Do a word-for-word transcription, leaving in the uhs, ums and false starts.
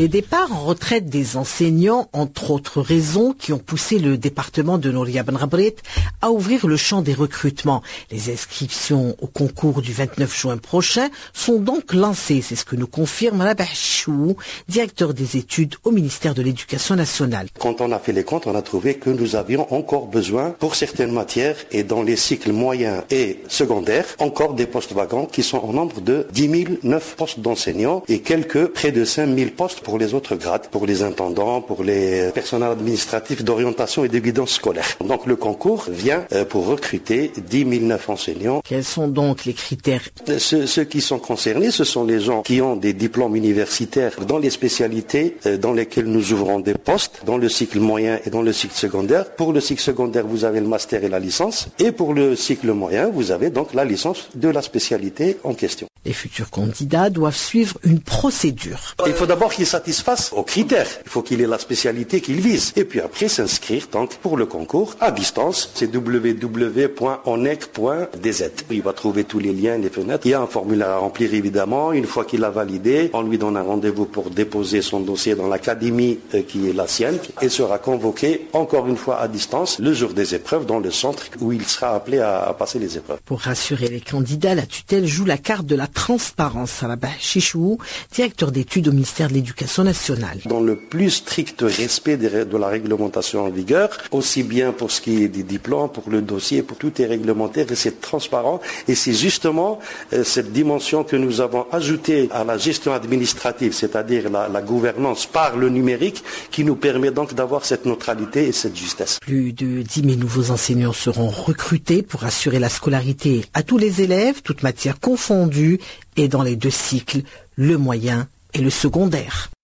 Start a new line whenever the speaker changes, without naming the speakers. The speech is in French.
Les départs en retraite des enseignants, entre autres raisons, qui ont poussé le département de Nouria Ben Gabrit à ouvrir le champ des recrutements. Les inscriptions au concours du vingt-neuf juin prochain sont donc lancées. C'est ce que nous confirme Rabah Chou, directeur des études au ministère de l'Éducation nationale.
Quand on a fait les comptes, on a trouvé que nous avions encore besoin, pour certaines matières et dans les cycles moyens et secondaires, encore des postes vacants qui sont au nombre de dix mille neuf postes d'enseignants et quelques près de cinq mille postes pour les autres grades, pour les intendants, pour les personnels administratifs d'orientation et de guidance scolaire. Donc le concours vient pour recruter dix mille neuf enseignants.
Quels sont donc les critères?
Ceux, ceux qui sont concernés, ce sont les gens qui ont des diplômes universitaires dans les spécialités dans lesquelles nous ouvrons des postes, dans le cycle moyen et dans le cycle secondaire. Pour le cycle secondaire, vous avez le master et la licence. Et pour le cycle moyen, vous avez donc la licence de la spécialité en question.
Les futurs candidats doivent suivre une procédure.
Il faut d'abord qu'ils satisfassent aux critères. Il faut qu'il ait la spécialité qu'il vise. Et puis après, s'inscrire donc pour le concours à distance. C'est w w w point onec point d z. Il va trouver tous les liens, les fenêtres. Il y a un formulaire à remplir évidemment. Une fois qu'il a validé, on lui donne un rendez-vous pour déposer son dossier dans l'académie qui est la sienne et sera convoqué encore une fois à distance le jour des épreuves dans le centre où il sera appelé à, à passer les épreuves.
Pour rassurer les candidats, la tutelle joue la carte de la transparence. Rabah Chichou, directeur d'études au ministère de l'Éducation nationale.
Dans le plus strict respect de la réglementation en vigueur, aussi bien pour ce qui est des diplômes, pour le dossier, pour tout est réglementaire et c'est transparent. Et c'est justement euh, cette dimension que nous avons ajoutée à la gestion administrative, c'est-à-dire la, la gouvernance par le numérique, qui nous permet donc d'avoir cette neutralité et cette justesse.
Plus de dix mille nouveaux enseignants seront recrutés pour assurer la scolarité à tous les élèves, toutes matières confondues, et dans les deux cycles, le moyen et le secondaire.